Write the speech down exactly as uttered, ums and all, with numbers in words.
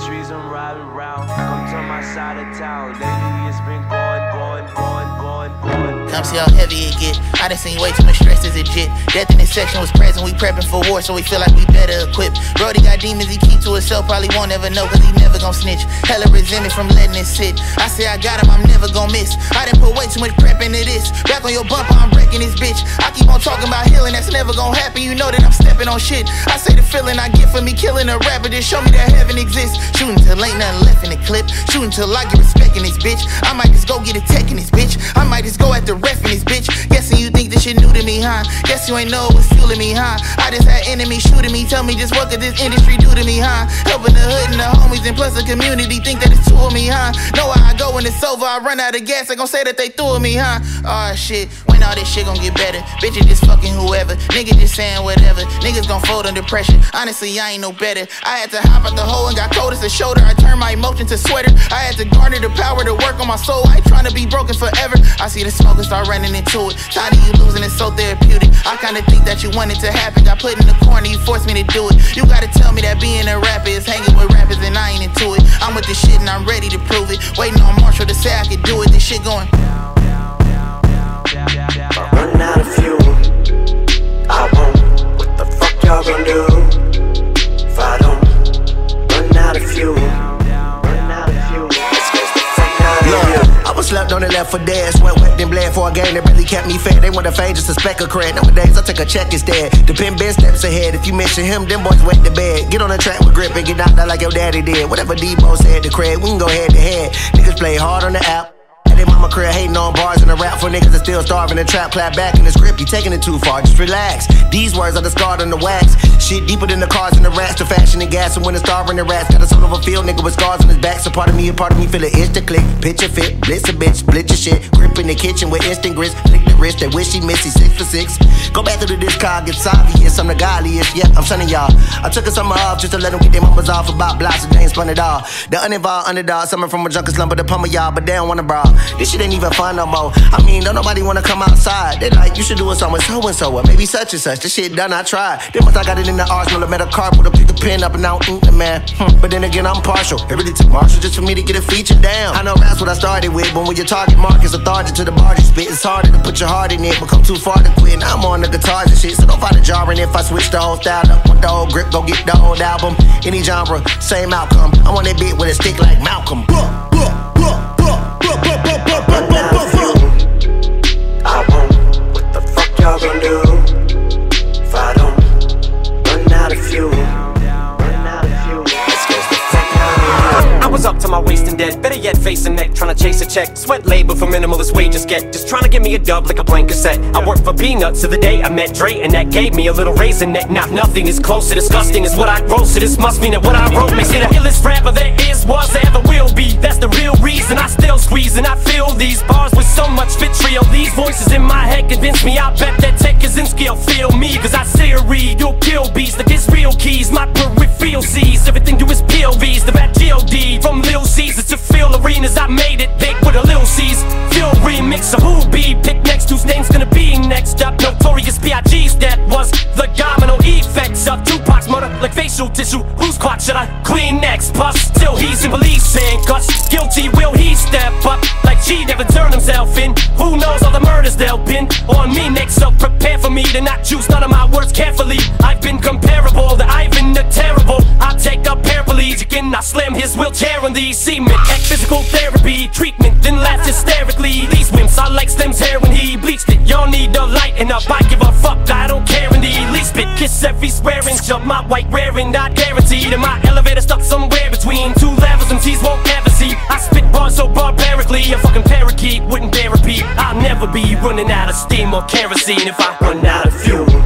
streets I'm riding round. Come to my side of town. Lately it's been going, going, going, going, going. Come see how heavy it get. I done seen way too much stress as a jit. Death in this section was present. We prepping for war, so we feel like we better equipped. Brody got demons he keep to himself. Probably won't ever know, cause he never gon' snitch. Hella resentment from letting it sit. I say I got him, I'm never gon' miss. I done put way too much prep into this. Back on your bumper, I'm breaking this bitch. I keep on talking about healing, that's never gon' happen. You know that I'm stepping on shit. I say the feeling I get for me killing a rapper, just show me that heaven exists. Shooting till ain't nothing left in the clip. Shooting till I get respect in this bitch. I might just go get a tech in this bitch. I might just go at the ref in this bitch. Guessing you think this shit new to me, huh? Guess you ain't know it was fueling me, huh? I just had enemies shooting me. Tell me just what could this industry do to me, huh? Helping the hood and the homies and plus the community think that it's two of me, huh? Know how I go when it's over, I run out of gas. They gon' say that they threw at me, huh? Oh shit, when all this shit gon' get better? Bitches just fucking whoever. Niggas just saying whatever. Niggas gon' fold under pressure. Honestly, I ain't no better. I had to hop out the hole and got cold as a shoulder. I turned my emotion to sweater. I had to garner the power to work on my soul. I ain't tryna be broken forever. I see the smoke and start running into it. Tired of you losing, it's so therapeutic. I kinda think that you want it to happen. Got put in the corner, you forced me to do it. You gotta tell me that being a rapper is hanging with rappers and I ain't into it. I'm with this shit and I'm ready to prove it. Waiting on Marshall to say I could do it. This shit going. I run out of fuel. I won't. What the fuck y'all gon' do? If I don't run out of fuel. Run out of fuel. Let's get the fuck out of here. I was slept on and left for dead. Sweat wet and bled for a game that really kept me fed. They want to fade just a speck of cred. Nowadays I take a check instead. The pen been steps ahead. If you mention him, them boys wet the bed. Get on the track with grip and get knocked out like your daddy did. Whatever Debo said to cred, we can go head to head. Niggas play hard on the app. They mama career hating on bars and a rap for niggas that still starving. The trap clap back in the script, you taking it too far, just relax. These words are the scarred on the wax. Shit deeper than the cars and the rats. The fashion and gas and when the starving the rats. Got a soul of a field nigga with scars on his back. So part of me, a part of me feel it itch to click. Picture fit, blitz a bitch, split your shit. Grip in the kitchen with instant grits. Lick the wrist, they wish he missed, he six for six. Go back through the discog, it's obvious, I'm the godliest. Yeah, I'm son of y'all. I took a summer off just to let them get their mamas off about blocks and they ain't spun it all. The uninvolved underdog, summer from a junkie slumber to pummel y'all, but they don't wanna brawl. This shit ain't even fun no more. I mean, don't nobody wanna come outside. They like, you should do it somewhere so and so, or maybe such and such. This shit done, I tried. Then once I got it in the arsenal, I met a car, put a pick the pen up and I don't ink the man. Hmm. But then again, I'm partial. It really took Marshall just for me to get a feature down. I know that's what I started with, but when your target market's authority to the bar you spit, it's harder to put your heart in it, but come too far to quit. Now I'm on the guitars and shit, so don't find it jarring if I switch the whole style up. Want the whole grip, go get the old album. Any genre, same outcome. I'm on that beat with a stick like Malcolm. I won't. What the fuck y'all gon' do? If I don't run out of fuel. Run out of fuel. Let's get the fuck out of here. I was up to my waist in debt, better yet facing neck, trying to chase a check. Sweat labor for minimalist wages get, just trying to get me a dub like a blank cassette. I worked for peanuts to the day I met Dre, and that gave me a little raise in neck. Not nothing is close to disgusting as what I wrote, so this must mean that what I wrote makes it the illest rapper there is, was, there ever will be. That's the real reason I still squeeze and I fill these bars with so much vitriol. These voices in my head convince me, I bet that Ted Kaczynski will feel me, cause I say a read, you'll kill beats like it's real keys. My peripheral sees everything do is P O Vs. The bad G O D from Lil Caesar to Phil Arenas, I made it big with a Lil C's. Phil remix of who be pick next, whose name's gonna be next up. Notorious B I G's, that was the domino effects of Tupac's murder like facial tissue. Whose clock should I clean next? Plus, still he's in police handcuffs. Guilty, will he step up like G never turned himself in? Who knows all the murders they'll pin on me next? So prepare for me to not choose none of my words carefully. I've been comparable to Ivan the Terrible. I take a paraplegic and I slam his wheelchair on the cement. At physical therapy treatment, then laugh hysterically. These wimps, I like Slim's hair when he bleached it. Y'all need to lighten up, I give a fuck, I don't care in the least bit. Kiss every square inch of my white wearing, not guaranteed. And my elevator stuck somewhere between two levels and T's won't ever see. I spit bars so barbarically, a fucking parakeet wouldn't dare repeat. I'll never be running out of steam or kerosene if I run out of fuel.